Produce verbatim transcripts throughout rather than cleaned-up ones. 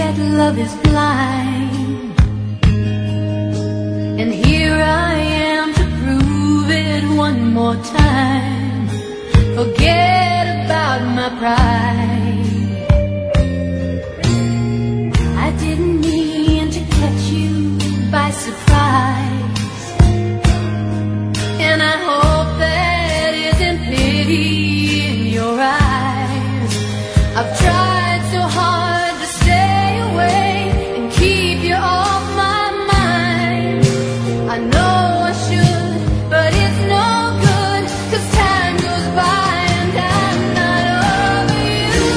that love is blind, and here I am to prove it one more time. Forget about my pride. I didn't mean to catch you by surprise, and I hope that isn't pity in your eyes. I've tried so hard to stay away and keep you off my mind. I know I should, but it's no good, 'cause time goes by and I'm not over you.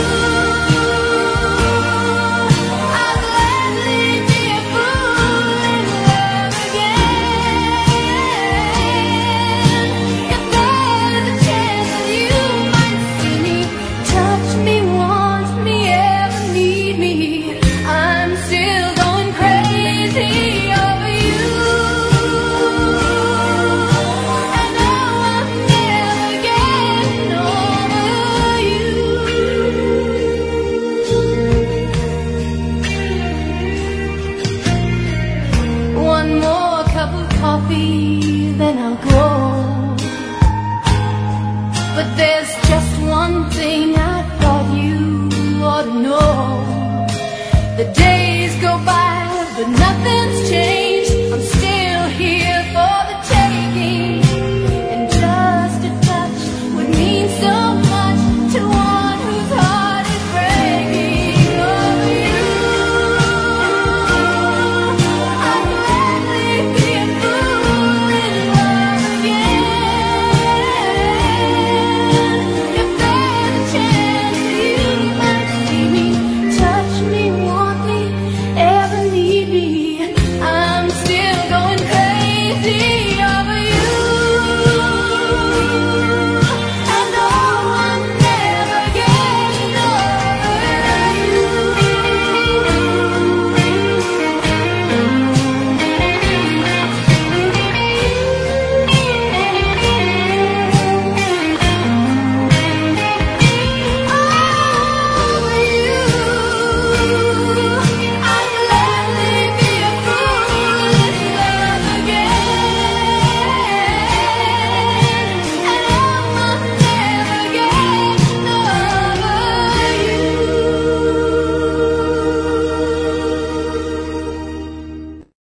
I'd gladly be a fool in love again. If there's a chance that you might see me, touch me, want me, ever need me, I'm still going crazy over you. I know I'm never getting over you. One more cup of coffee, then I'll go. But there's just one thing I thought you ought to know. The days go by, but nothing's changed.